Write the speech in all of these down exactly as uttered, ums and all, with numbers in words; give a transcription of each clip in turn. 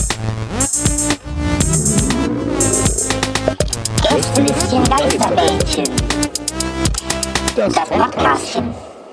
Gästelistchen Geisterbällchen. Das Podcastchen.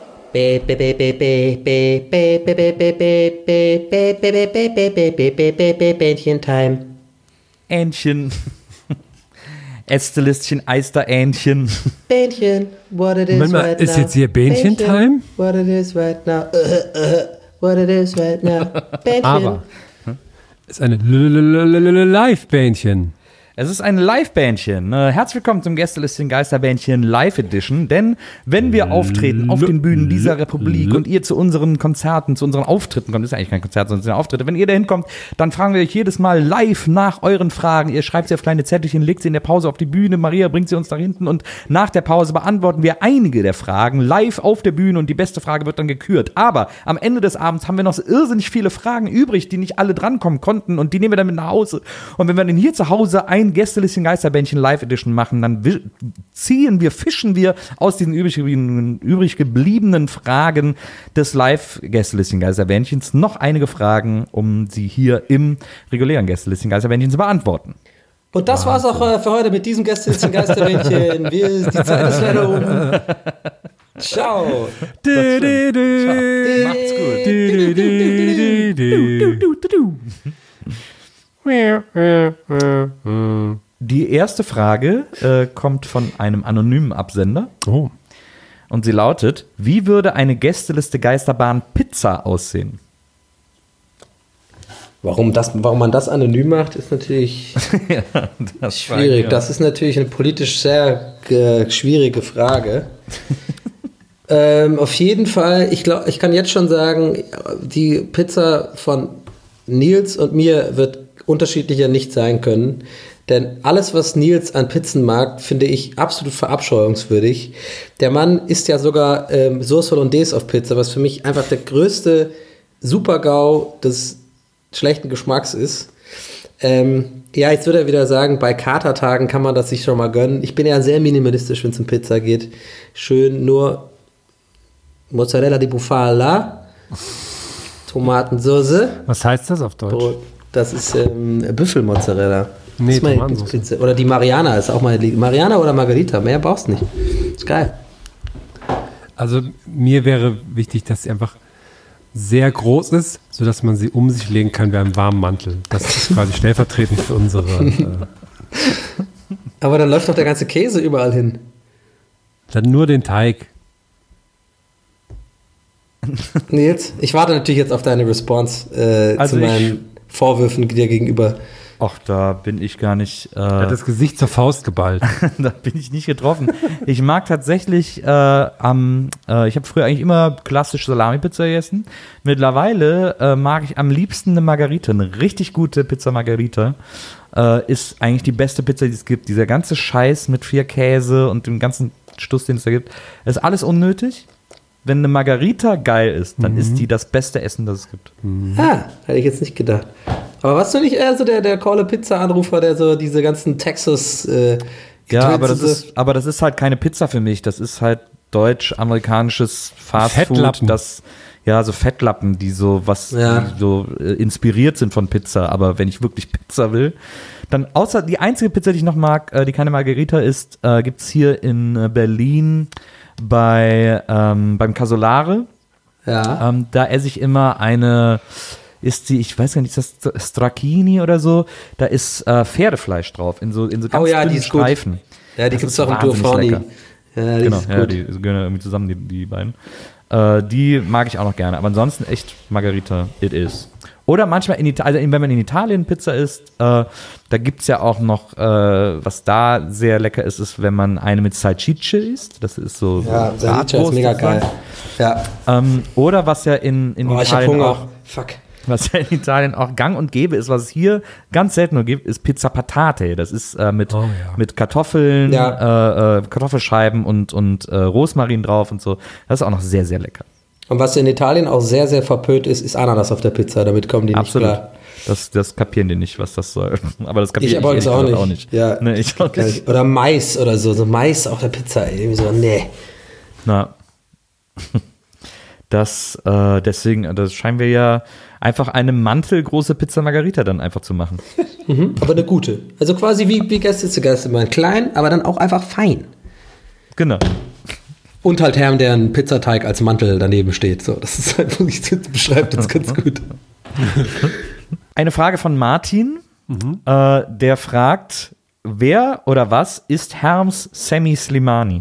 Bähnchen-Time. Ähnchen. Ästelistchen, Eister-Ähnchen. Bähnchen, what it is Manchmal right ist now. jetzt hier Bähnchen-Time? What it is right now. Uh, uh, what it is right now. Bähnchen. Aber es ist eine Live-Bähnchen. Es ist ein Live-Bändchen. Herzlich willkommen zum Gästelistchen Geisterbändchen Live Edition. Denn wenn wir auftreten auf den Bühnen dieser Republik und ihr zu unseren Konzerten, zu unseren Auftritten kommt, ist ja eigentlich kein Konzert, sondern sind Auftritte. Wenn ihr da hinkommt, dann fragen wir euch jedes Mal live nach euren Fragen. Ihr schreibt sie auf kleine Zettelchen, legt sie in der Pause auf die Bühne. Maria bringt sie uns nach hinten und nach der Pause beantworten wir einige der Fragen live auf der Bühne und die beste Frage wird dann gekürt. Aber am Ende des Abends haben wir noch irrsinnig viele Fragen übrig, die nicht alle drankommen konnten und die nehmen wir dann mit nach Hause. Und wenn wir dann hier zu Hause ein Gästelistchen Geisterbändchen Live Edition machen, dann ziehen wir, fischen wir aus diesen übrig gebliebenen, übrig gebliebenen Fragen des Live-Gästelistchen Geisterbändchens noch einige Fragen, um sie hier im regulären Gästelistchen Geisterbändchen zu beantworten. Und das war's auch äh, für heute mit diesem Gästelistchen Geisterbändchen. Wir, die Zeit ist leider um. Ciao. Ciao. Macht's gut. Die erste Frage äh, kommt von einem anonymen Absender. Oh. Und sie lautet: Wie würde eine Gästeliste Geisterbahn Pizza aussehen? Warum, das, warum man das anonym macht, ist natürlich ja, das schwierig. Ja. Das ist natürlich eine politisch sehr äh, schwierige Frage. ähm, auf jeden Fall, ich glaube, ich kann jetzt schon sagen, die Pizza von Nils und mir wird unterschiedlicher nicht sein können. Denn alles, was Nils an Pizzen mag, finde ich absolut verabscheuungswürdig. Der Mann isst ja sogar ähm, Sauce Hollandaise auf Pizza, was für mich einfach der größte Super-GAU des schlechten Geschmacks ist. Ähm, ja, jetzt würde er wieder sagen, bei Katertagen kann man das sich schon mal gönnen. Ich bin ja sehr minimalistisch, wenn es um Pizza geht. Schön nur Mozzarella di Bufala, Tomatensauce. Was heißt das auf Deutsch? Das ist ähm, Büffelmozzarella. Nee, das ist meine Pizza. Oder die Mariana ist auch meine Liebe. Mariana oder Margarita, mehr brauchst du nicht. Ist geil. Also mir wäre wichtig, dass sie einfach sehr groß ist, sodass man sie um sich legen kann wie einen warmen Mantel. Das ist quasi stellvertretend für unsere... Äh Aber dann läuft doch der ganze Käse überall hin. Dann nur den Teig. Nils, ich warte natürlich jetzt auf deine Response äh, also zu meinen Vorwürfen dir gegenüber. Ach, da bin ich gar nicht. Äh, er hat das Gesicht zur Faust geballt. Da bin ich nicht getroffen. Ich mag tatsächlich äh, am. Äh, ich habe früher eigentlich immer klassisch Salami-Pizza gegessen. Mittlerweile äh, mag ich am liebsten eine Margarita, eine richtig gute Pizza Margarita. Äh, ist eigentlich die beste Pizza, die es gibt. Dieser ganze Scheiß mit vier Käse und dem ganzen Stuss, den es da gibt, ist alles unnötig. Wenn eine Margarita geil ist, dann mhm. ist die das beste Essen, das es gibt. Mhm. Ah, hätte ich jetzt nicht gedacht. Aber warst du nicht eher so der, der Call-a-Pizza-Anrufer, der so diese ganzen Texas äh, Ja, aber das, ist, aber das ist halt keine Pizza für mich. Das ist halt deutsch-amerikanisches Fastfood. Das, ja, so Fettlappen, die so was ja. die so äh, inspiriert sind von Pizza. Aber wenn ich wirklich Pizza will, dann außer die einzige Pizza, die ich noch mag, äh, die keine Margarita ist, äh, gibt es hier in äh, Berlin bei ähm, beim Casolare. Ja. Ähm, da esse ich immer eine, ist die, ich weiß gar nicht, ist das Stracchini oder so? Da ist äh, Pferdefleisch drauf, in so, in so ganz oh, ja, dünnen die ist Streifen. Gut. Ja, die gibt es auch im wahnsinnig Durfani. lecker. Ja, die genau, ist ja, gut. die gehören irgendwie zusammen, die, die beiden. Äh, die mag ich auch noch gerne. Aber ansonsten echt Margarita, it is. Oder manchmal, in Italien, also wenn man in Italien Pizza isst, äh, da gibt es ja auch noch, äh, was da sehr lecker ist, ist, wenn man eine mit Salsicce isst. Das ist so. Ja, so Salsicce ist mega geil. Ja. Ähm, oder was ja in, in oh, Italien auch, Fuck. was ja in Italien auch gang und gäbe ist, was es hier ganz selten nur gibt, ist Pizza Patate. Das ist äh, mit, oh, ja. mit Kartoffeln, ja. äh, äh, Kartoffelscheiben und, und äh, Rosmarin drauf und so. Das ist auch noch sehr, sehr lecker. Und was in Italien auch sehr, sehr verpönt ist, ist Ananas auf der Pizza. Damit kommen die Absolut. nicht klar. Das, das kapieren die nicht, was das soll. Aber das kapiere ich, ich, aber ich auch, nicht. auch nicht. Ja. Nee, ich auch nicht. Oder Mais oder so. So Mais auf der Pizza. Irgendwie so, nee. Na. dass äh, deswegen, das scheinen wir ja einfach eine mantelgroße Pizza Margherita dann einfach zu machen. Mhm, aber eine gute. Also quasi wie, wie Gäste zu Gäste, mal klein, aber dann auch einfach fein. Genau. Und halt Herrn, der ein Pizzateig als Mantel daneben steht. So, das ist halt, das beschreibt das ganz gut. Eine Frage von Martin, mhm. äh, der fragt, wer oder was ist Herms Semi Slimani?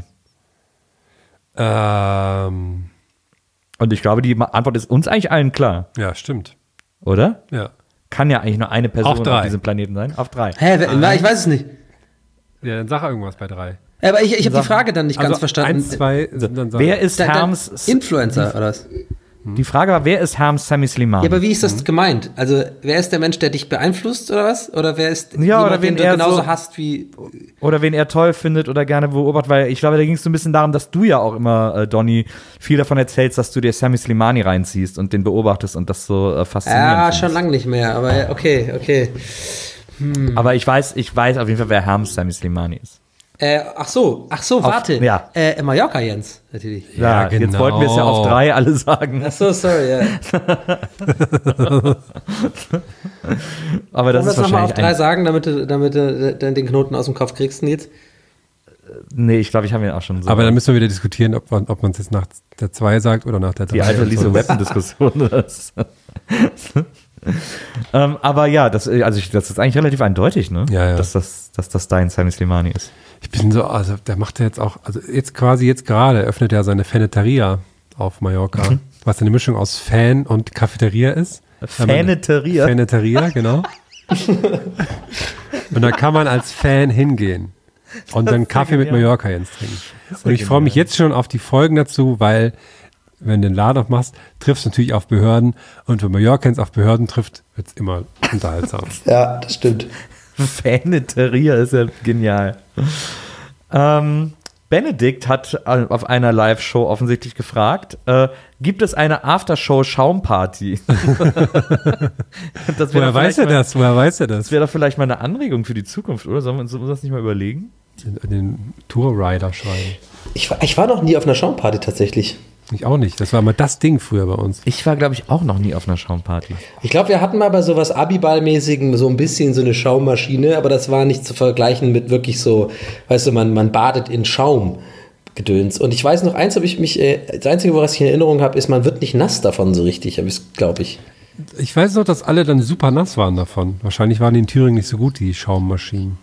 Ähm. Und ich glaube, die Antwort ist uns eigentlich allen klar. Ja, stimmt. Oder? Ja. Kann ja eigentlich nur eine Person auf, drei. auf diesem Planeten sein. Auf drei. Hä, wer, ich weiß es nicht. Ja, dann sag irgendwas bei drei. Aber ich, ich habe die Frage dann nicht also ganz verstanden. Eins, zwei, sind dann wer ist da, Herms Influencer oder was? Die Frage war, wer ist Herms Semi Slimani? Ja, aber wie ist das gemeint? Also, wer ist der Mensch, der dich beeinflusst oder was? Oder wer ist Ja, jemand, oder wen den du er genauso so- hasst wie... Oder wen er toll findet oder gerne beobachtet, weil ich glaube, da ging es so ein bisschen darum, dass du ja auch immer, äh, Donny, viel davon erzählst, dass du dir Sami Slimani reinziehst und den beobachtest und das so äh, faszinierend Ja, findest. schon lange nicht mehr, aber ja, okay, okay. Aber ich weiß, ich weiß auf jeden Fall, wer Herms Sami Slimani ist. Äh, ach so, ach so, warte. ja. Äh, Mallorca Jens, natürlich. Ja, Ja, genau. Jetzt wollten wir es ja auf drei alle sagen. Ach so, sorry, ja. Aber das Wollen wir ist es nochmal auf wahrscheinlich drei ein, sagen, damit du, damit du dann den Knoten aus dem Kopf kriegst, Nils? Nee, ich glaube, ich habe ihn auch schon so. Aber dann müssen wir wieder diskutieren, ob man ob man es jetzt nach der zwei sagt oder nach der drei. die alte Lisa Weapon-Diskussion. Das- ähm, aber ja, das, also ich, das ist eigentlich relativ eindeutig, ne? Ja, ja. Dass, das, dass das dein Sami Slimani ist. Ich bin so, also der macht ja jetzt auch, also jetzt quasi jetzt gerade öffnet er seine Faneteria auf Mallorca, Mhm. was eine Mischung aus Fan und Cafeteria ist. Faneteria? Faneteria, genau. Und da kann man als Fan hingehen und dann Kaffee mit genial. Mallorca Jens trinken. ja Und ich freue mich jetzt schon auf die Folgen dazu, weil wenn du den Laden aufmachst, triffst du natürlich auf Behörden und wenn Mallorcans auf Behörden trifft, wird es immer unterhaltsam. Ja, das stimmt. Faneteria ist ja genial. Ähm, Benedikt hat auf einer Live-Show offensichtlich gefragt, äh, gibt es eine Aftershow-Schaumparty? Das wäre Woher doch weiß vielleicht er mal- das? Woher weiß er Das das? wäre doch vielleicht mal eine Anregung für die Zukunft, oder? Sollen wir uns das nicht mal überlegen? Den, den Tour-Rider schreiben. Ich war, ich war noch nie auf einer Schaumparty tatsächlich. Ich auch nicht. Das war mal das Ding früher bei uns. Ich war, glaube ich, auch noch nie auf einer Schaumparty. Ich glaube, wir hatten mal bei sowas Abiball-mäßigen so ein bisschen so eine Schaummaschine, aber das war nicht zu vergleichen mit wirklich so, weißt du, man, man badet in Schaum. Gedöns. Und ich weiß noch, eins habe ich mich, äh, das Einzige, was ich in Erinnerung habe, ist, man wird nicht nass davon so richtig, glaube ich. Ich weiß noch, dass alle dann super nass waren davon. Wahrscheinlich waren die in Thüringen nicht so gut, die Schaummaschinen.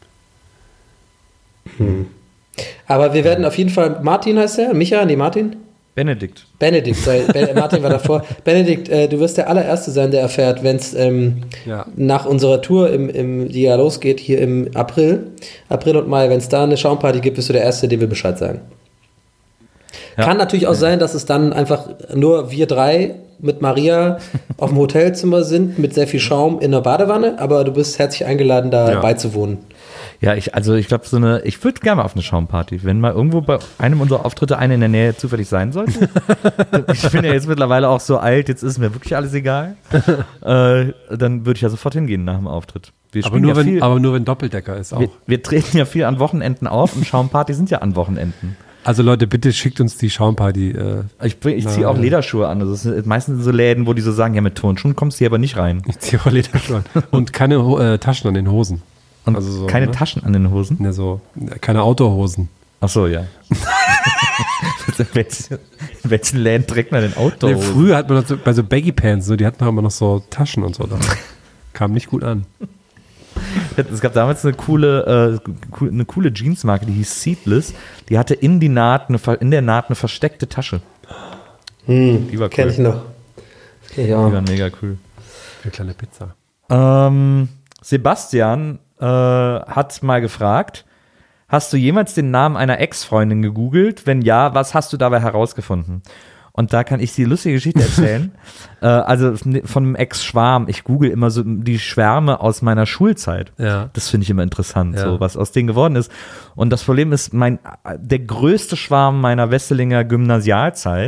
Aber wir werden auf jeden Fall, Martin heißt der? Micha? Nee, Martin? Benedikt. Benedikt, sei, ben, Martin war davor. Benedikt, äh, du wirst der allererste sein, der erfährt, wenn es ähm, Ja. nach unserer Tour, im, im, die ja losgeht, hier im April, April und Mai, wenn es da eine Schaumparty gibt, bist du der Erste, dem wir Bescheid sagen. Ja. Kann natürlich auch sein, dass es dann einfach nur wir drei mit Maria auf dem Hotelzimmer sind, mit sehr viel Schaum in der Badewanne, aber du bist herzlich eingeladen, da Ja. Ja, beizuwohnen. ich, also ich glaube, so eine, ich würde gerne mal auf eine Schaumparty, wenn mal irgendwo bei einem unserer Auftritte eine in der Nähe zufällig sein sollte. Ich bin ja jetzt mittlerweile auch so alt, jetzt ist mir wirklich alles egal. äh, dann würde ich ja sofort hingehen nach dem Auftritt. Wir Aber spielen nur, ja wenn, viel, aber nur wenn Doppeldecker ist auch. wir, wir treten ja viel an Wochenenden auf und Schaumpartys sind ja an Wochenenden. Also Leute, bitte schickt uns die Schaumparty. Äh, Ich, bring- ich ziehe Na, auch ja. Lederschuhe an. Also es sind meistens so Läden, wo die so sagen, ja, mit Turnschuhen kommst du hier aber nicht rein. ich ziehe auch Lederschuhe an. Und keine äh, Taschen an den Hosen. Und Also so, keine ne? Taschen an den Hosen. Ne, so, keine Outdoor-Hosen. Ach so, ja. in, welchen, in welchen Läden trägt man denn Nee, Outdoor? früher hat man das so, bei so Baggy Pants, so, die hatten doch immer noch so Taschen und so. Da. Kam nicht gut an. Es gab damals eine coole, äh, cool- eine coole Jeansmarke, die hieß Seedless. Die hatte in, die Naht eine, ver- in der Naht eine versteckte Tasche. Hm, Die war Kenn cool. ich noch. Okay, Die ja. waren mega cool. Eine kleine Pizza. Ähm, Sebastian äh, hat mal gefragt, hast du jemals den Namen einer Ex-Freundin gegoogelt? Wenn ja, was hast du dabei herausgefunden? Und da kann ich die lustige Geschichte erzählen. äh, also von einem Ex-Schwarm. Ich google immer so die Schwärme aus meiner Schulzeit. Ja. Das finde ich immer interessant, Ja. so was aus denen geworden ist. Und das Problem ist, mein der größte Schwarm meiner Wesselinger Gymnasialzeit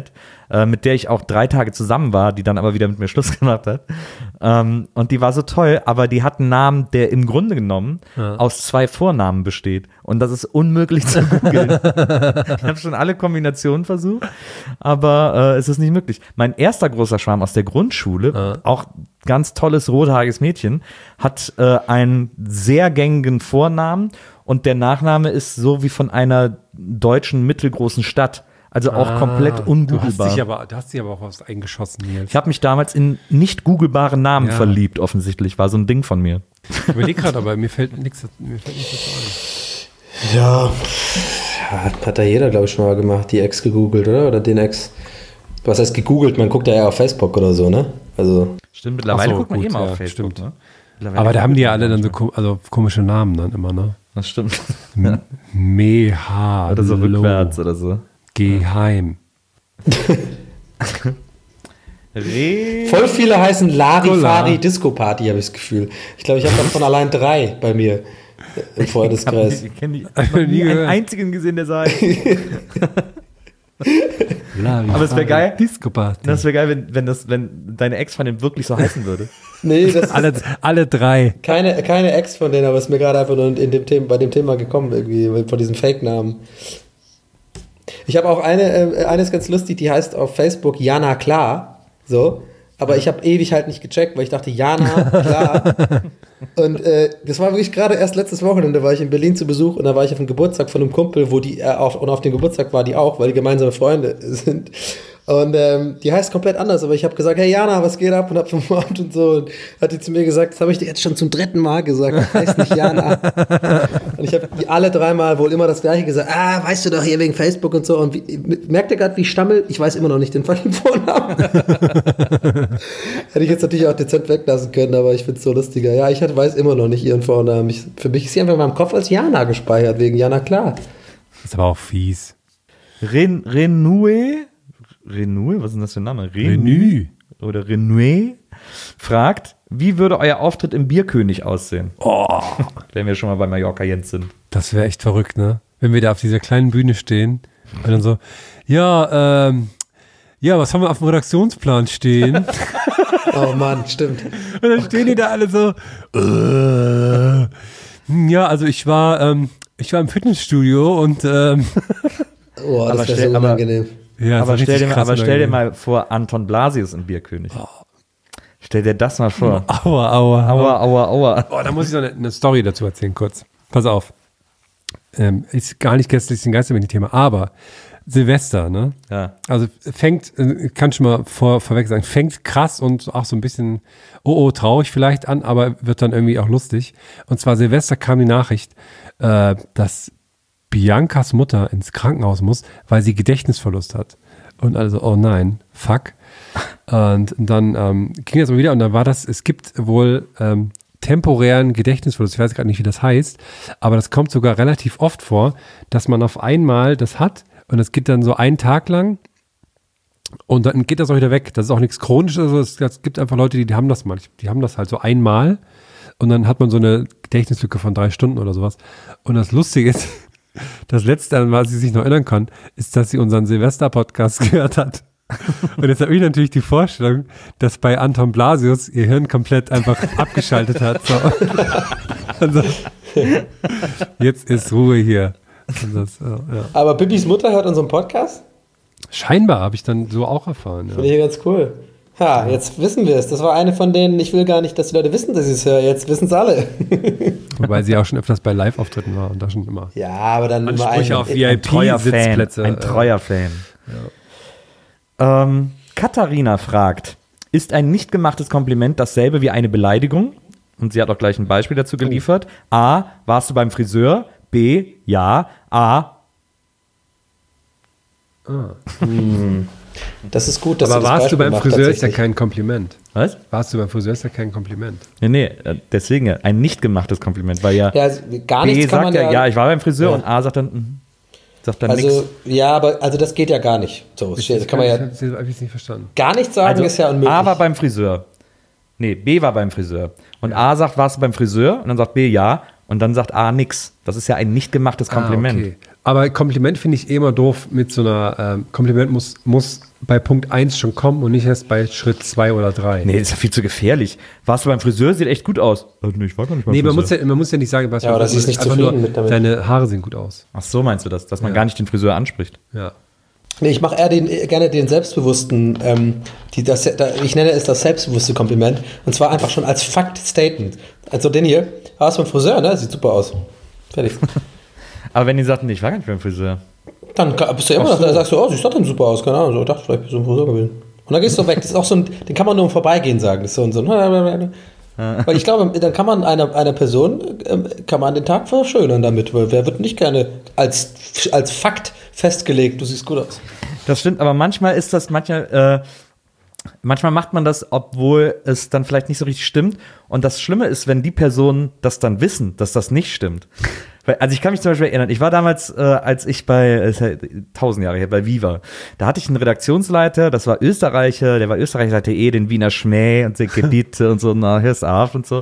äh, mit der ich auch drei Tage zusammen war, die dann aber wieder mit mir Schluss gemacht hat. Ähm, und die war so toll, aber die hat einen Namen, der im Grunde genommen ja. aus zwei Vornamen besteht. Und das ist unmöglich zu googeln. Ich habe schon alle Kombinationen versucht, aber äh, es ist nicht möglich. Mein erster großer Schwarm aus der Grundschule, ja. auch ganz tolles, rothaariges Mädchen, hat äh, einen sehr gängigen Vornamen und der Nachname ist so wie von einer deutschen mittelgroßen Stadt. Also auch ah, komplett ungoogelbar. Du hast dich aber, du hast dich aber auch was eingeschossen, Nils. Ich habe mich damals in nicht googelbare Namen ja. verliebt, offensichtlich. War so ein Ding von mir. Ich überlege gerade, aber mir fällt nichts mir fällt nichts dazu ein. Ja, hat da jeder, glaube ich, schon mal gemacht, die Ex gegoogelt, oder? Oder den Ex. Was heißt gegoogelt? Man guckt ja eher auf Facebook oder so, ne? Also stimmt, mittlerweile so, guckt man gut, eh mal ja, auf Facebook. Stimmt. Ne? Aber da haben die ja alle dann so kom- also komische Namen dann immer, ne? Das stimmt. M- Meha. Oder so rückwärts oder so. Geheim. Voll viele heißen Larifari Disco Party, habe ich das Gefühl. Ich glaube, ich habe davon allein drei bei mir im Freundeskreis. Ich habe nie, hab nie einen einzigen gesehen, der sagt. Aber es wäre geil, Disco Party. Das wäre geil, wenn, wenn, das, wenn deine Ex-Freundin wirklich so heißen würde. Nee, das alle, alle drei. Keine, keine Ex von denen, aber es ist mir gerade einfach nur in dem Thema, bei dem Thema gekommen, irgendwie, von diesem Fake-Namen. Ich habe auch eine, äh, eine ist ganz lustig, die heißt auf Facebook Jana Klar, so, aber ich habe ewig halt nicht gecheckt, weil ich dachte, Jana Klar. Und äh, das war wirklich gerade erst letztes Wochenende, da war ich in Berlin zu Besuch und da war ich auf dem Geburtstag von einem Kumpel, wo die, äh, auf, und auf dem Geburtstag war die auch, weil die gemeinsame Freunde sind. Und ähm, die heißt komplett anders, aber ich habe gesagt, hey Jana, was geht ab? Und hab vermordet und so. Und hat die zu mir gesagt, das habe ich dir jetzt schon zum dritten Mal gesagt, das heißt nicht Jana. Und ich habe die alle dreimal wohl immer das Gleiche gesagt, ah, weißt du doch, hier wegen Facebook und so. Und wie, merkt ihr gerade, wie ich stammel? Ich weiß immer noch nicht den fucking Vornamen. Hätte ich jetzt natürlich auch dezent weglassen können, aber ich finde es so lustiger. Ja, ich weiß immer noch nicht ihren Vornamen. Ich, für mich ist sie einfach in meinem Kopf als Jana gespeichert, wegen Jana Klar. Das ist aber auch fies. Ren, Renue? Renue, was ist denn das für ein Name? Renue. Oder Renue fragt, wie würde euer Auftritt im Bierkönig aussehen? Oh. Wenn wir schon mal bei Mallorca Jens sind. Das wäre echt verrückt, ne? Wenn wir da auf dieser kleinen Bühne stehen und dann so, ja, ähm, ja, was haben wir auf dem Redaktionsplan stehen? Oh Mann, stimmt. Und dann stehen die da alle so, äh, ja, also ich war, ähm, ich war im Fitnessstudio und, ähm, oh, das wäre so unangenehm. Ja, aber stell, dir mal, aber stell dir mal vor, Anton Blasius im Bierkönig. Oh. Stell dir das mal vor. Aua, aua, aua, aua, aua. Oh, da muss ich noch eine, eine Story dazu erzählen, kurz. Pass auf. Ähm, ist gar nicht gestern Geisterbändchen-Thema, aber Silvester, ne? Ja. Also fängt, kann schon mal vor, vorweg sagen, fängt krass und auch so ein bisschen, oh, oh, traurig vielleicht an, aber wird dann irgendwie auch lustig. Und zwar Silvester kam die Nachricht, äh, dass Biancas Mutter ins Krankenhaus muss, weil sie Gedächtnisverlust hat. Und also, oh nein, fuck. Und dann ähm, ging das mal wieder und dann war das, es gibt wohl ähm, temporären Gedächtnisverlust, ich weiß gerade nicht, wie das heißt, aber das kommt sogar relativ oft vor, dass man auf einmal das hat und das geht dann so einen Tag lang und dann geht das auch wieder weg. Das ist auch nichts Chronisches, also es, es gibt einfach Leute, die, die haben das mal, die haben das halt so einmal und dann hat man so eine Gedächtnislücke von drei Stunden oder sowas. Und das Lustige ist, das Letzte, an was sie sich noch erinnern kann, ist, dass sie unseren Silvester-Podcast gehört hat. Und jetzt habe ich natürlich die Vorstellung, dass bei Anton Blasius ihr Hirn komplett einfach abgeschaltet hat. So. Also, jetzt ist Ruhe hier. Das, ja. Aber Bibis Mutter hört unseren Podcast? Scheinbar, habe ich dann so auch erfahren. Ja. Finde ich ganz cool. Ha, jetzt wissen wir es. Das war eine von denen, ich will gar nicht, dass die Leute wissen, dass ich es höre. Jetzt wissen es alle. Wobei sie auch schon öfters bei Live-Auftritten war und da schon immer. Ja, aber dann immer ein, auf V I P-Sitzplätze. Ein treuer Fan. Ja. Ähm, Katharina fragt, ist ein nicht gemachtes Kompliment dasselbe wie eine Beleidigung? Und sie hat auch gleich ein Beispiel dazu geliefert. A, warst du beim Friseur? B, ja. A, ah. hm. Das ist gut, dass aber du das warst Beispiel du beim macht, Friseur ist ja kein Kompliment. Was? Warst du beim Friseur ist ja kein Kompliment. Nee, nee, deswegen ein nicht gemachtes Kompliment, weil ja, ja also gar B nichts kann sagt man ja, ja, ja, ich war beim Friseur ja. und A sagt dann, mm, sagt dann also, nichts. Ja, aber also das geht ja gar nicht. So, das kann, kann man ja ich habe es nicht verstanden. Gar nichts sagen, also, ist ja unmöglich. A war beim Friseur. Nee, B war beim Friseur. Und A sagt, warst du beim Friseur? Und dann sagt B, ja. Und dann sagt A nix. Das ist ja ein nicht gemachtes Kompliment. Ah, okay. Aber Kompliment finde ich eh immer doof mit so einer, ähm, Kompliment muss, muss bei Punkt eins schon kommen und nicht erst bei Schritt zwei oder drei. Nee, das ist ja viel zu gefährlich. Warst du beim Friseur? Sieht echt gut aus. Nee, ich war gar nicht beim Nee, man Friseur. muss, ja, man muss ja nicht sagen, was Ja, aber das ist nicht einfach zufrieden nur, mit damit. deine Haare sehen gut aus. Ach so, meinst du das? Dass man Ja. gar nicht den Friseur anspricht? Ja. Nee, ich mache eher den, gerne den selbstbewussten, ähm, die, das, da, ich nenne es das selbstbewusste Kompliment. Und zwar einfach schon als Fakt-Statement. Also den hier, hast du beim Friseur, ne? Sieht super aus. Fertig. Aber wenn die sagten, nee, ich war gar nicht beim Friseur. Dann bist du immer noch, da sagst du, oh, sieht doch denn super aus, keine Ahnung. So, ich dachte, vielleicht bist du im Friseur gewesen. Und dann gehst du weg. Das ist auch so ein, den kann man nur im Vorbeigehen sagen. Das ist so ein, so ein weil ich glaube, dann kann man einer, einer Person, ähm, kann man den Tag verschönern damit, weil wer wird nicht gerne als, als Fakt festgelegt, du siehst gut aus. Das stimmt, aber manchmal ist das, manchmal, äh, manchmal macht man das, obwohl es dann vielleicht nicht so richtig stimmt. Und das Schlimme ist, wenn die Personen das dann wissen, dass das nicht stimmt. Weil, also ich kann mich zum Beispiel erinnern, ich war damals, äh, als ich bei, äh, tausend Jahre her, bei Viva, da hatte ich einen Redaktionsleiter, das war Österreicher, der war Österreicher, hatte eh den Wiener Schmäh und den Gedite und so, na, hier ist Arf und so.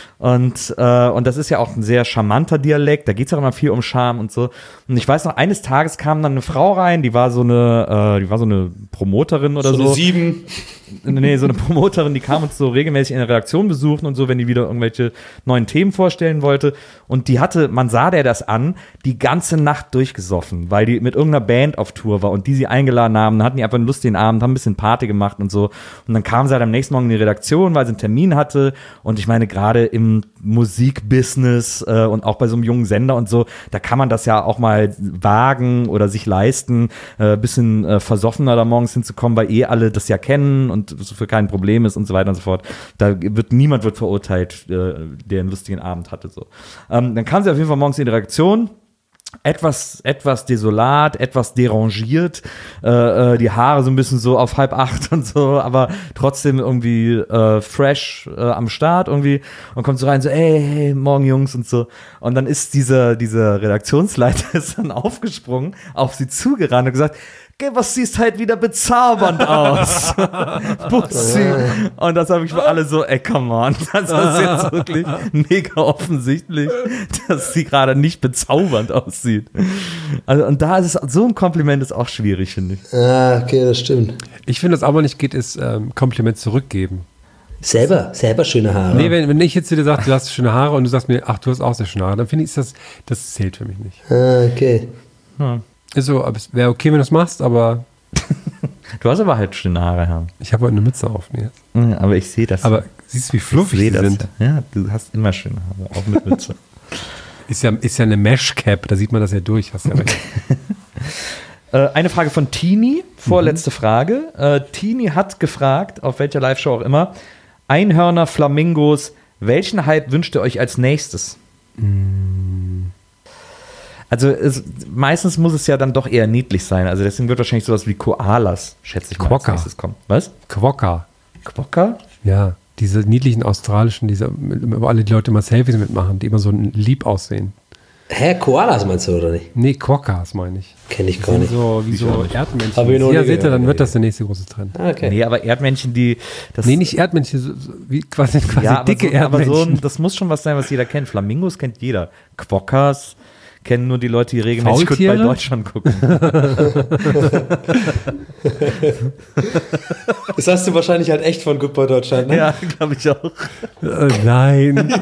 Und, äh, und das ist ja auch ein sehr charmanter Dialekt, da geht es auch immer viel um Charme und so. Und ich weiß noch, eines Tages kam dann eine Frau rein, die war so eine, äh, die war so eine Promoterin oder so. So eine sieben. Nee, so eine Promoterin, die kam uns so regelmäßig in der Redaktion besuchen und so, wenn die wieder irgendwelche neuen Themen vorstellen wollte. Und die hatte, man sah der das an, die ganze Nacht durchgesoffen, weil die mit irgendeiner Band auf Tour war und die sie eingeladen haben. Dann hatten die einfach einen lustigen Abend, haben ein bisschen Party gemacht und so. Und dann kam sie halt am nächsten Morgen in die Redaktion, weil sie einen Termin hatte. Und ich meine, gerade im Musikbusiness äh, und auch bei so einem jungen Sender und so, da kann man das ja auch mal wagen oder sich leisten, äh, bisschen äh, versoffener da morgens hinzukommen, weil eh alle das ja kennen und so für kein Problem ist und so weiter und so fort. Da wird niemand wird verurteilt, äh, der einen lustigen Abend hatte. So. Ähm, dann kam sie auf jeden Fall morgens in die Redaktion. Etwas, etwas desolat, etwas derangiert, äh, die Haare so ein bisschen so auf halb acht und so, aber trotzdem irgendwie äh, fresh äh, am Start irgendwie und kommt so rein, so, ey, hey, morgen Jungs und so. Und dann ist dieser, dieser Redaktionsleiter ist dann aufgesprungen, auf sie zugerannt und gesagt, geh, was siehst halt wieder bezaubernd aus. Bussi. Und das habe ich für alle so, ey, come on. Das ist jetzt wirklich mega offensichtlich, dass sie gerade nicht bezaubernd aussieht. Also, und da ist es, so ein Kompliment ist auch schwierig, finde ich. Ah, okay, das stimmt. Ich finde, was aber nicht geht, ist ähm, Kompliment zurückgeben. Selber, selber schöne Haare. Nee, wenn, wenn ich jetzt zu dir sage, du hast schöne Haare und du sagst mir, ach, du hast auch sehr schöne Haare, dann finde ich, das, das zählt für mich nicht. Ah, okay. Hm. Ist so, aber es wäre okay, wenn du es machst, aber Du hast aber halt schöne Haare, Herr. ich habe heute eine Mütze auf. Nee. Ja, aber ich sehe das. Aber siehst du, wie ich fluffig sehe die das. sind? Ja. Ja, du hast immer schöne Haare, auch mit Mütze. Ist ja, ist ja eine Mesh-Cap, da sieht man das ja durch. Hast ja recht. Äh, eine Frage von Tini, vorletzte mhm. Frage. Äh, Tini hat gefragt, auf welcher Live-Show auch immer, Einhörner, Flamingos, welchen Hype wünscht ihr euch als nächstes? Mm. Also es, meistens muss es ja dann doch eher niedlich sein. Also deswegen wird wahrscheinlich sowas wie Koalas, schätze ich mal, Quokka. als nächstes kommen. Was? Quokka. Quokka? Ja, diese niedlichen australischen, diese, wo alle die Leute immer Selfies mitmachen, die immer so lieb aussehen. Hä, Koalas meinst du, oder nicht? Nee, Quokkas meine ich. Kenn ich Die gar sind nicht. so wie Ich so auch nicht. Erdmännchen. Hab ich noch Ja, nie seht ihr, gehört, dann nee. wird das der nächste große Trend. Ah, okay. Nee, aber Erdmännchen, die. Das, Nee, nicht Erdmännchen, so, so, wie quasi, quasi ja, aber dicke so, aber Erdmännchen. so ein, das muss schon was sein, was jeder kennt. Flamingos kennt jeder. Quokkas kennen nur die Leute, die regelmäßig gut bei Faultiere? Deutschland gucken. Das hast du wahrscheinlich halt echt von Goodbye Deutschland, ne? Ja, glaube ich auch. Äh, nein.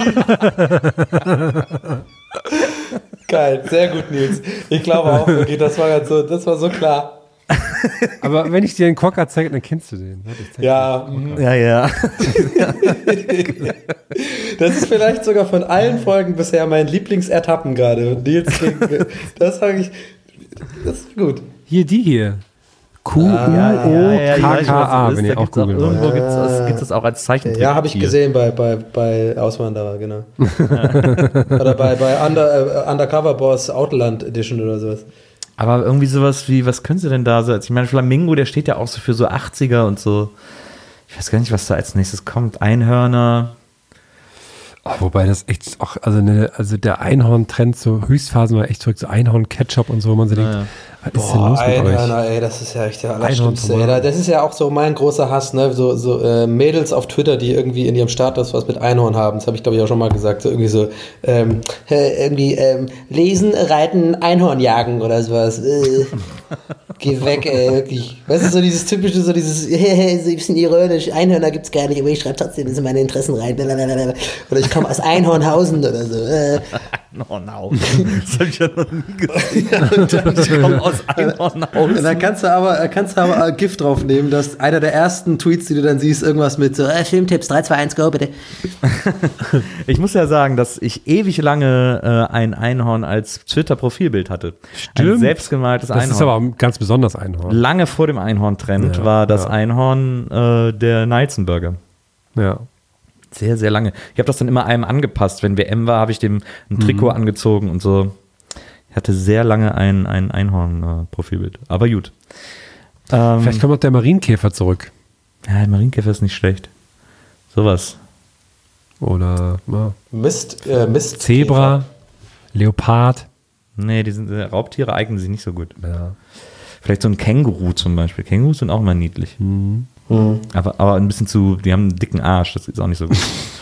Geil, sehr gut, Nils. Ich glaube auch, okay, das war ganz so, das war so klar. Aber wenn ich dir einen Quokka zeige, dann kennst du den. Warte, ich zeig Ja, mhm. Ja, ja. Das ist vielleicht sogar von allen Folgen bisher mein Lieblingsertappen gerade. Und Nils, das sage ich, das ist gut. dir. Hier, die hier. Q U O K K A, wenn ihr auch googeln wollt. Irgendwo gibt es gibt es auch als Zeichentrick. Ja, habe ich hier. gesehen bei, bei, bei Auswanderer, genau. Oder bei, bei Under, äh, Undercover Boss Outland Edition oder sowas. Aber irgendwie sowas wie, was können sie denn da so? Ich meine, Flamingo, der steht ja auch so für so achtziger und so. Ich weiß gar nicht, was da als nächstes kommt. Einhörner. Oh, wobei das echt auch, also, eine, also der Einhorn-Trend, so Höchstphasen war echt zurück, so Einhorn-Ketchup und so, wo man so denkt, Ja, ja. Was ist denn los mit Einhörner, euch? ey, das ist ja echt der Allerschlimmste. Einhorn- Ey. Das ist ja auch so mein großer Hass, ne? So, so äh, Mädels auf Twitter, die irgendwie in ihrem Status was mit Einhorn haben. Das habe ich, glaube ich, auch schon mal gesagt. So irgendwie so, ähm, äh, irgendwie ähm, lesen, reiten, Einhorn jagen oder sowas. Äh, geh weg, ey, wirklich. Weißt du, so dieses typische, so dieses, so ein bisschen ironisch, Einhörner gibt's gar nicht, aber ich schreibe trotzdem in meine Interessen rein. Blablabla. Oder ich komme aus Einhornhausen oder so. Äh. Einhornhausen. Das habe ich ja noch nie gesehen. Ich komme aus Einhornhausen. Und dann kannst du aber, kannst du aber Gift draufnehmen, dass einer der ersten Tweets, die du dann siehst, irgendwas mit so, äh, Filmtipps, drei, zwei, eins, go, bitte. Ich muss ja sagen, dass ich ewig lange äh, ein Einhorn als Twitter-Profilbild hatte. Ein Stimmt. selbstgemaltes Das Einhorn. ist aber auch ganz besonders Einhorn. Lange vor dem Einhorn-Trend Ja, war das ja. Einhorn äh, der Neizenburger. Ja. Sehr, sehr lange. Ich habe das dann immer einem angepasst. Wenn W M war, habe ich dem ein Trikot angezogen und so. Ich hatte sehr lange ein, ein Einhorn-Profilbild. Aber gut. Ähm, Vielleicht kommt noch der Marienkäfer zurück. ja, der Marienkäfer ist nicht schlecht. Sowas. Oder ja. Mist, äh, Mist. Zebra, Leopard. Nee, die sind, äh, Raubtiere eignen sich nicht so gut. Ja. Vielleicht so ein Känguru zum Beispiel. Kängurus sind auch immer niedlich. Mhm. Aber, aber ein bisschen zu, die haben einen dicken Arsch, das ist auch nicht so gut.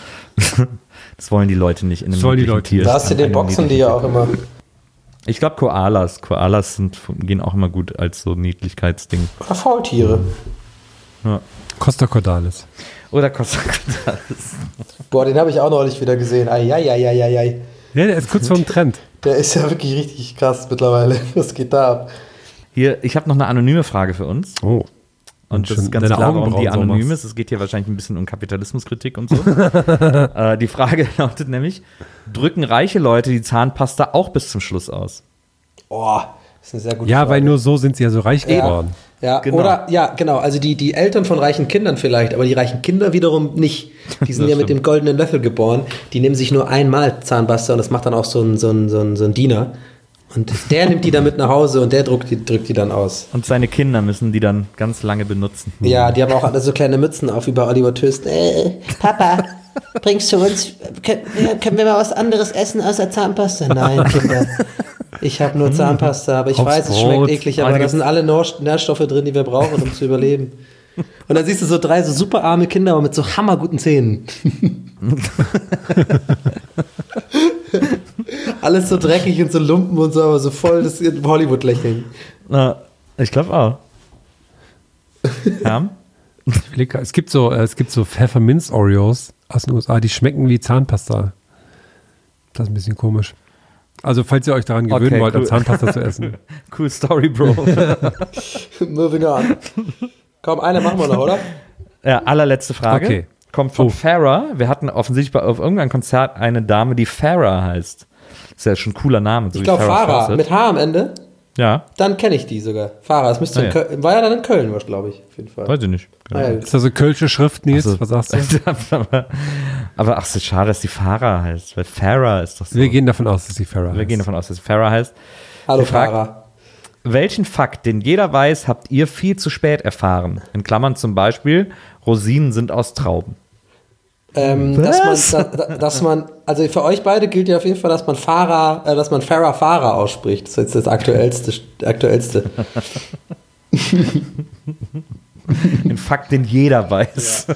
Das wollen die Leute nicht in einem Das wollen die niedlichen Leute Tier. Da hast du An den einem Boxen, die niedlichen ja auch immer. Tier. Ich glaube Koalas. Koalas sind, gehen auch immer gut als so Niedlichkeitsding. Oder Faultiere. Ja. Costa Cordalis. Oder Costa Cordalis. Boah, den habe ich auch neulich wieder gesehen. Eieieiei. Ja, der ist kurz vor dem Trend. Der ist ja wirklich richtig krass mittlerweile. Was geht da ab? Hier, ich habe noch eine anonyme Frage für uns. Oh. Und das schon ist ganz deine klar, warum Augenbrauen die so anonym machst. ist. Es geht hier wahrscheinlich ein bisschen um Kapitalismuskritik und so. äh, die Frage lautet nämlich, drücken reiche Leute die Zahnpasta auch bis zum Schluss aus? Oh, das ist eine sehr gute Ja, Frage. weil nur so sind sie ja so reich Ja. geworden. Ja, Genau. oder, ja, genau, also die, die Eltern von reichen Kindern vielleicht, aber die reichen Kinder wiederum nicht. Die sind Das ja mit stimmt. dem goldenen Löffel geboren. Die nehmen sich nur einmal Zahnpasta und das macht dann auch so ein, so ein, so ein, so ein Diener. Und der nimmt die dann mit nach Hause und der drückt die, drückt die dann aus. Und seine Kinder müssen die dann ganz lange benutzen. Ja, die haben auch alle so kleine Mützen auf, wie bei Oliver Twist. Äh, Papa, bringst du uns, können, können wir mal was anderes essen außer Zahnpasta? Nein, Kinder. Ich habe nur Zahnpasta, aber ich Aufs weiß, es Brot. schmeckt eklig, aber Oh, da sind alle Nähr- Nährstoffe drin, die wir brauchen, um zu überleben. Und dann siehst du so drei so super arme Kinder, aber mit so hammerguten Zähnen. Alles so dreckig und so Lumpen und so, aber so voll das Hollywood-Lächeln. Na, ich glaube auch. Ja. Lecker. Es gibt so, äh, es gibt so Pfefferminz-Oreos aus den U S A, die schmecken wie Zahnpasta. Das ist ein bisschen komisch. Also, falls ihr euch daran gewöhnen Okay, wollt, cool. an Zahnpasta zu essen. Cool Story, Bro. Moving on. Komm, eine machen wir noch, oder? Ja, allerletzte Frage. Okay. Kommt von Oh. Farrah. Wir hatten offensichtlich bei, auf irgendeinem Konzert eine Dame, die Farrah heißt. Das ist ja schon ein cooler Name. So Ich wie glaube, Farrah Farah, Fawcett. mit H am Ende. Ja, Dann kenne ich die sogar. Farah, das müsste Ah, in ja. Köln, war ja dann in Köln, was glaube ich, auf jeden Fall. weiß ich nicht. Ah, ja, Ist das so kölsche Schrift, Nils? Also- Was sagst du? aber, aber ach, so schade, dass die Farrah heißt. Weil Farrah ist doch so. Wir gehen davon aus, dass sie Farrah Wir heißt. gehen davon aus, dass sie Farrah heißt. Hallo Wir fragen- Farah. Welchen Fakt, den jeder weiß, habt ihr viel zu spät erfahren? In Klammern zum Beispiel, Rosinen sind aus Trauben. Ähm, dass man, da, da, dass man, also für euch beide gilt ja auf jeden Fall, dass man Farah, äh, dass man Farah Farah ausspricht. Das ist jetzt das aktuellste. aktuellste. Ein Fakt, den jeder weiß.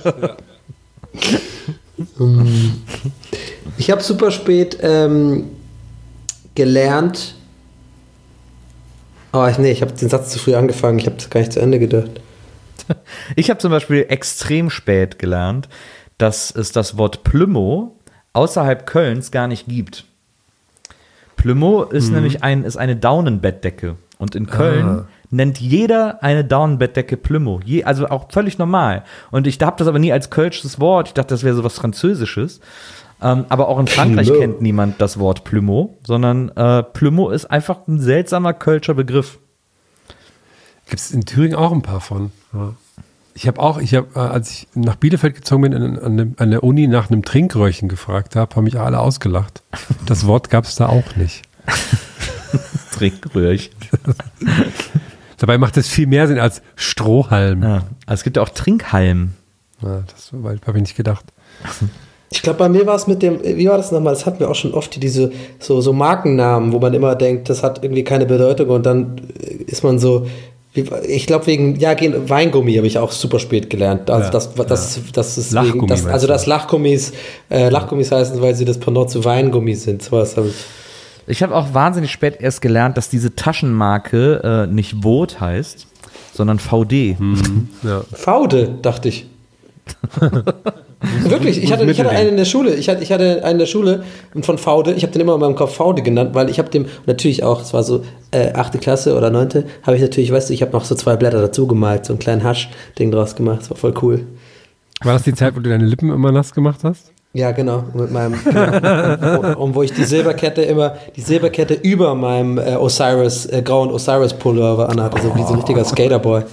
Ich habe super spät ähm, gelernt. Oh, ich, nee, ich habe den Satz zu früh angefangen. Ich habe das gar nicht zu Ende gedacht. Ich habe zum Beispiel extrem spät gelernt, dass es das Wort Plümo außerhalb Kölns gar nicht gibt. Plümo ist Mhm. nämlich ein, ist eine Daunenbettdecke. Und in Köln Ah. nennt jeder eine Daunenbettdecke Plümo. Je, also auch völlig normal. Und ich habe das aber nie als kölsches Wort. Ich dachte, das wäre so was Französisches. Ähm, aber auch in Frankreich Plümo. kennt niemand das Wort Plümo, sondern äh, Plümo ist einfach ein seltsamer kölscher Begriff. Gibt es in Thüringen auch ein paar von. Ja. Ich habe auch, ich habe, äh, als ich nach Bielefeld gezogen bin, an, an, dem- an der Uni nach einem Trinkröhrchen gefragt habe, haben mich alle ausgelacht. Das Wort gab es da auch nicht. Trinkröhrchen. Dabei macht es viel mehr Sinn als Strohhalm. Ja. Ja. Also es gibt ja auch Trinkhalm. das habe ich nicht gedacht. Ich glaube, bei mir war es mit dem, wie war das nochmal? Das hatten wir auch schon oft, diese so, so Markennamen, wo man immer denkt, das hat irgendwie keine Bedeutung und dann ist man so, wie, ich glaube wegen, ja, Weingummi habe ich auch super spät gelernt. Also Ja, das, das, ja. das ist Lachgummi wegen, das, meinst also du? dass Lachgummis, äh, Lachgummis heißen, weil sie das Pendant zu Weingummi sind. So was habe ich. Ich habe auch wahnsinnig spät erst gelernt, dass diese Taschenmarke äh, nicht Vot heißt, sondern V D. Mhm. Ja. Faude, dachte ich. Wirklich, ich hatte, ich hatte einen in der Schule, ich hatte, ich hatte einen in der Schule von Faude, ich habe den immer in meinem Kopf Faude genannt, weil ich habe dem, natürlich auch, es war so äh, achte Klasse oder neunte, habe ich natürlich, weißt du, ich habe noch so zwei Blätter dazu gemalt, so einen kleinen Hasch-Ding draus gemacht, das war voll cool. War das die Zeit, wo du deine Lippen immer nass gemacht hast? Ja, genau, mit meinem, genau. Und wo ich die Silberkette immer, die Silberkette über meinem äh, Osiris, äh, grauen Osiris-Pullover anhatte, so wie so ein richtiger Skaterboy.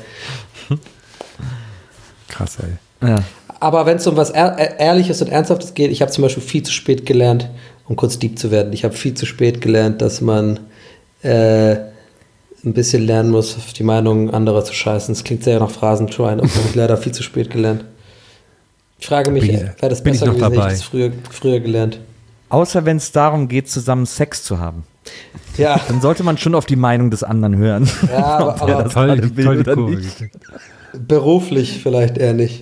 Krass, ey. Ja. Aber wenn es um was Ehr- Ehrliches und Ernsthaftes geht, ich habe zum Beispiel viel zu spät gelernt, um kurz deep zu werden, ich habe viel zu spät gelernt, dass man äh, ein bisschen lernen muss, auf die Meinung anderer zu scheißen. Das klingt sehr nach Phrasenschwein, aber das habe ich leider viel zu spät gelernt. Ich frage mich, Bin- wäre das bin ich besser noch gewesen, hätte dabei? ich das früher, früher gelernt. Außer wenn es darum geht, zusammen Sex zu haben. Ja, Dann sollte man schon auf die Meinung des anderen hören. ja aber, Ob der aber das Toll, gerade will toll die oder Kurve nicht. gekriegt. beruflich vielleicht eher nicht.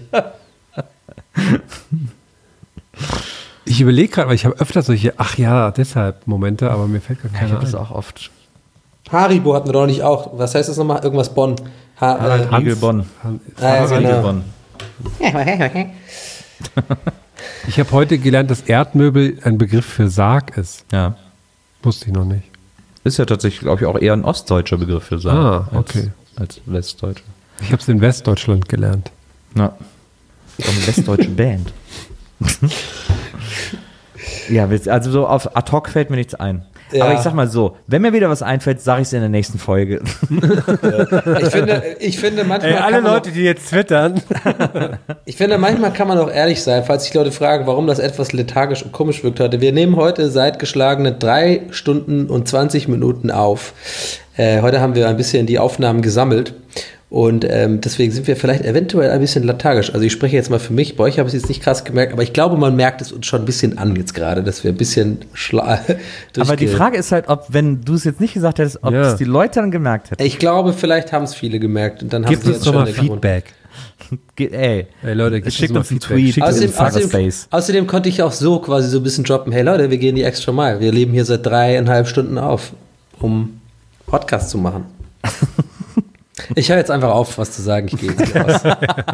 Ich überlege gerade, weil ich habe öfter solche, ach ja, deshalb Momente, aber mir fällt gar Ja, ich keiner habe das ein. auch oft. Haribo hatten wir doch nicht auch. Was heißt das nochmal? Irgendwas Bonn. Ha, äh, Hans- Riegel Bonn. Han- Ah, ja, Riegel genau. Bonn. Ich habe heute gelernt, dass Erdmöbel ein Begriff für Sarg ist. Ja. Wusste ich noch nicht. Ist ja tatsächlich, glaube ich, auch eher ein ostdeutscher Begriff für Sarg. Ah, okay. Als, als westdeutscher. Ich habe es in Westdeutschland gelernt. Ja. Ist auch eine westdeutsche Band. Ja, also so auf ad hoc fällt mir nichts ein. Ja. Aber ich sag mal so, wenn mir wieder was einfällt, sage ich es in der nächsten Folge. Ich finde, ich finde manchmal. Ey, alle kann man Leute, die jetzt twittern. Auch, ich finde, manchmal kann man auch ehrlich sein, falls sich Leute fragen, warum das etwas lethargisch und komisch wirkt heute. Wir nehmen heute seit geschlagene drei Stunden und zwanzig Minuten auf. Äh, heute haben wir ein bisschen die Aufnahmen gesammelt. Und ähm, deswegen sind wir vielleicht eventuell ein bisschen lethargisch. Also ich spreche jetzt mal für mich, bei euch habe ich es jetzt nicht krass gemerkt, aber ich glaube, man merkt es uns schon ein bisschen an jetzt gerade, dass wir ein bisschen schla Aber die Frage ist halt, ob, wenn du es jetzt nicht gesagt hättest, ob Ja. es die Leute dann gemerkt hätten. Ich glaube, vielleicht haben es viele gemerkt und dann haben Gibt sie uns jetzt doch schon mal eine Grund. Feedback. Ge ey, Ey Leute, gebt schickt uns uns mal einen Feedback. Tweet. Schickt Außerdem- uns Außerdem, Fuckerspace. außerdem, außerdem konnte ich auch so quasi so ein bisschen droppen, hey Leute, wir gehen die extra Mile. Wir leben hier seit dreieinhalb Stunden auf, um Podcast zu machen. Ich höre jetzt einfach auf, was zu sagen. Ich gehe jetzt hier raus.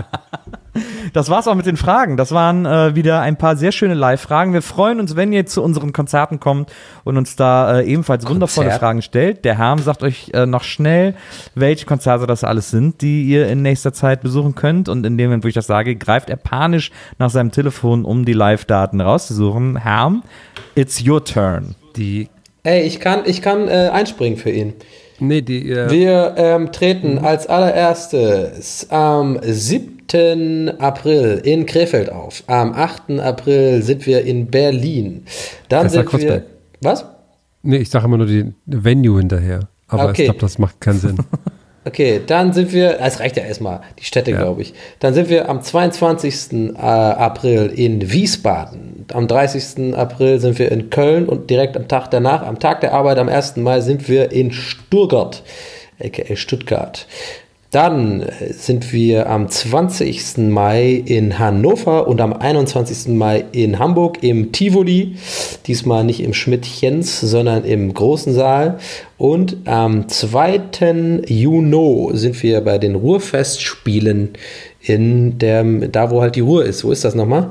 Das war's auch mit den Fragen. Das waren äh, wieder ein paar sehr schöne Live-Fragen. Wir freuen uns, wenn ihr zu unseren Konzerten kommt und uns da äh, ebenfalls wundervolle Konzert? Fragen stellt. Der Herm sagt euch äh, noch schnell, welche Konzerte das alles sind, die ihr in nächster Zeit besuchen könnt. Und in dem Moment, wo ich das sage, greift er panisch nach seinem Telefon, um die Live-Daten rauszusuchen. Herm, it's your turn. Die, Ey, ich kann, ich kann äh, einspringen für ihn. nee, die, äh, Wir ähm, treten als allererstes am siebten April in Krefeld auf. Am achten April sind wir in Berlin. Dann Besser sind wir. Kreuzberg. Was? nee, ich sage immer nur die Venue hinterher. Aber Okay. ich glaube, das macht keinen Sinn. Okay, dann sind wir, es reicht ja erstmal, die Städte, Ja. glaube ich. Dann sind wir am zweiundzwanzigsten April in Wiesbaden. Am dreißigsten April sind wir in Köln und direkt am Tag danach, am Tag der Arbeit, am ersten Mai, sind wir in Stuttgart, aka Stuttgart. Dann äh, sind wir am zwanzigsten Mai in Hannover und am einundzwanzigsten Mai in Hamburg im Tivoli. Diesmal nicht im Schmidtchens, sondern im großen Saal. Und am zweiten Juni sind wir bei den Ruhrfestspielen in dem, da wo halt die Ruhr ist. Wo ist das nochmal?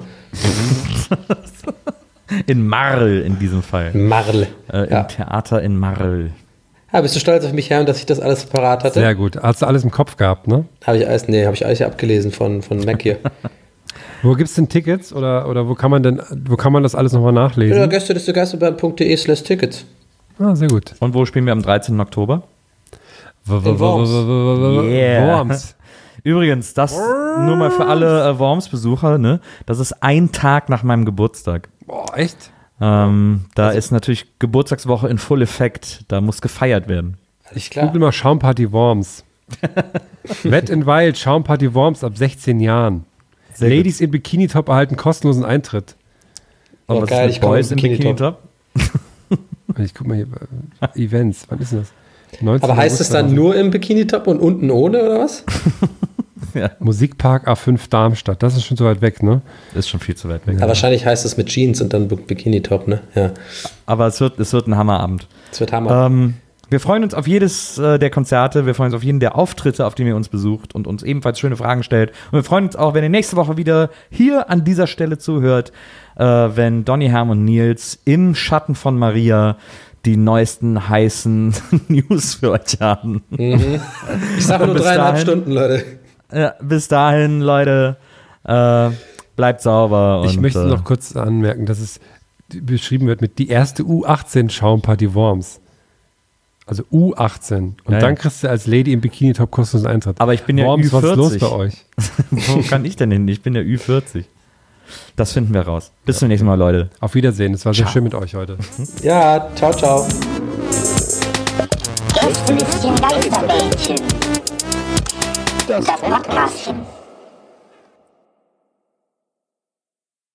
In Marl in diesem Fall. Marl. Äh, Im Ja. Theater in Marl. Ja, bist du stolz auf mich, Herr, dass ich das alles parat hatte? Sehr gut. Hast du alles im Kopf gehabt, ne? Habe ich alles, nee, habe ich alles hier abgelesen von, von Mac hier. Wo gibt's denn Tickets oder, oder wo kann man denn, wo kann man das alles nochmal Ja, nachlesen? Gäste des Geisterbahn.de slash Tickets. Ah, sehr gut. Und wo spielen wir am dreizehnten Oktober? In Worms. Yeah. Worms. Übrigens, das nur mal für alle äh, Worms-Besucher, ne? Das ist ein Tag nach meinem Geburtstag. Boah, echt? Ähm, da ist natürlich Geburtstagswoche in Full Effekt. Da muss gefeiert werden. Alles klar. Google mal Schaumparty Worms. Wet n Wild, Schaumparty Worms ab sechzehn Jahren. Sehr Ladies in Bikini-Top erhalten kostenlosen Eintritt. Und Oh, was geil, ist ich mit komme Boys im im Bikini-Top? Ich guck mal hier. äh, Events, wann ist denn das? neunzehnten Aber heißt es August dann zweitausend. nur im Bikini-Top und unten ohne, oder was? Musikpark A fünf Darmstadt, das ist schon so weit weg, ne? Ist schon viel zu weit weg. Aber wahrscheinlich heißt es mit Jeans und dann Bikini-Top, ne? Ja, Aber es wird, es wird ein Hammerabend. das wird Hammer. Ähm, wir freuen uns auf jedes äh, der Konzerte, wir freuen uns auf jeden der Auftritte, auf den ihr uns besucht und uns ebenfalls schöne Fragen stellt. Und wir freuen uns auch, wenn ihr nächste Woche wieder hier an dieser Stelle zuhört, äh, wenn Donny, Herm und Nils im Schatten von Maria die neuesten heißen News für euch haben. Ich sage nur bis dreieinhalb dahin- Stunden, Leute. Ja, bis dahin, Leute, äh, bleibt sauber. Und, Ich möchte äh, noch kurz anmerken, dass es beschrieben wird mit die erste U achtzehn Schaumparty Worms. Also U achtzehn. Und Ja, dann ja. kriegst du als Lady im Bikini-Top kostenlosen Eintritt. Aber ich bin ja Worms, Ü was ist los vierzig. bei euch? Wo kann ich denn hin? Ich bin ja Ü vierzig. Das finden wir raus. Bis zum nächsten Mal, Leute. Auf Wiedersehen, es war sehr schön mit euch heute. Ja, ciao, ciao. Gästelistchen Geisterbällchen. Das Podcastchen.